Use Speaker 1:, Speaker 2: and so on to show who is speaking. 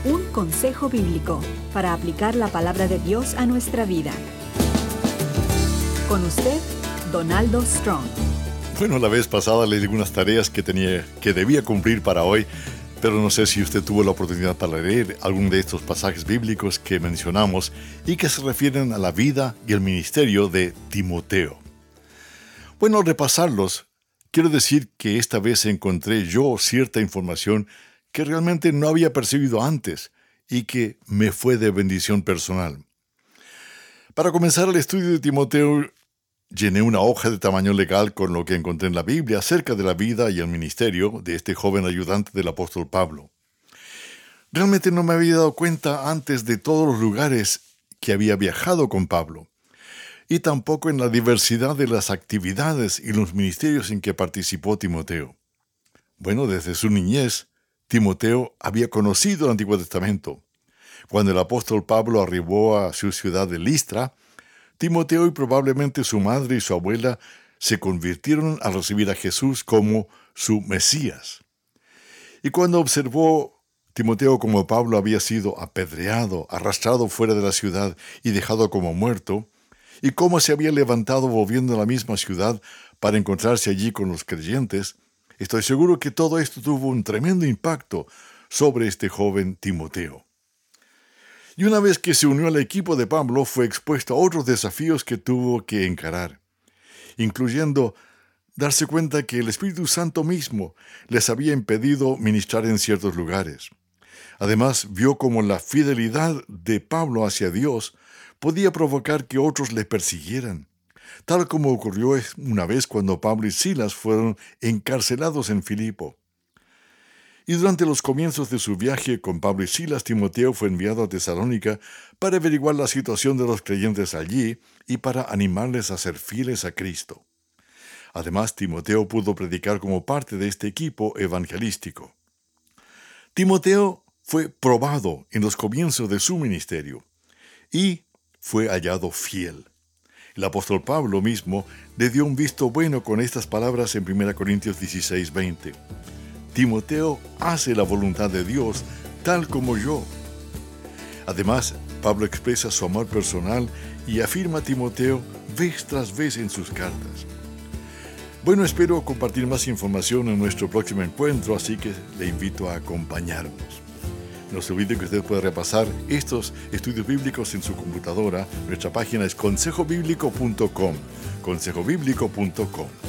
Speaker 1: Un consejo bíblico para aplicar la palabra de Dios a nuestra vida. Con usted, Donaldo Strong.
Speaker 2: Bueno, la vez pasada le di unas tareas que debía cumplir para hoy, pero no sé si usted tuvo la oportunidad para leer algún de estos pasajes bíblicos que mencionamos y que se refieren a la vida y el ministerio de Timoteo. Bueno, al repasarlos, quiero decir que esta vez encontré yo cierta información que realmente no había percibido antes y que me fue de bendición personal. Para comenzar el estudio de Timoteo, llené una hoja de tamaño legal con lo que encontré en la Biblia acerca de la vida y el ministerio de este joven ayudante del apóstol Pablo. Realmente no me había dado cuenta antes de todos los lugares que había viajado con Pablo, y tampoco en la diversidad de las actividades y los ministerios en que participó Timoteo. Bueno, desde su niñez, Timoteo había conocido el Antiguo Testamento. Cuando el apóstol Pablo arribó a su ciudad de Listra, Timoteo y probablemente su madre y su abuela se convirtieron al recibir a Jesús como su Mesías. Y cuando observó Timoteo cómo Pablo había sido apedreado, arrastrado fuera de la ciudad y dejado como muerto, y cómo se había levantado volviendo a la misma ciudad para encontrarse allí con los creyentes, estoy seguro que todo esto tuvo un tremendo impacto sobre este joven Timoteo. Y una vez que se unió al equipo de Pablo, fue expuesto a otros desafíos que tuvo que encarar, incluyendo darse cuenta que el Espíritu Santo mismo les había impedido ministrar en ciertos lugares. Además, vio cómo la fidelidad de Pablo hacia Dios podía provocar que otros le persiguieran, tal como ocurrió una vez cuando Pablo y Silas fueron encarcelados en Filipo. Y durante los comienzos de su viaje con Pablo y Silas, Timoteo fue enviado a Tesalónica para averiguar la situación de los creyentes allí y para animarles a ser fieles a Cristo. Además, Timoteo pudo predicar como parte de este equipo evangelístico. Timoteo fue probado en los comienzos de su ministerio y fue hallado fiel. El apóstol Pablo mismo le dio un visto bueno con estas palabras en 1 Corintios 16:20. Timoteo hace la voluntad de Dios tal como yo. Además, Pablo expresa su amor personal y afirma a Timoteo vez tras vez en sus cartas. Bueno, espero compartir más información en nuestro próximo encuentro, así que le invito a acompañarnos. No se olvide que usted puede repasar estos estudios bíblicos en su computadora. Nuestra página es consejobiblico.com, consejobiblico.com.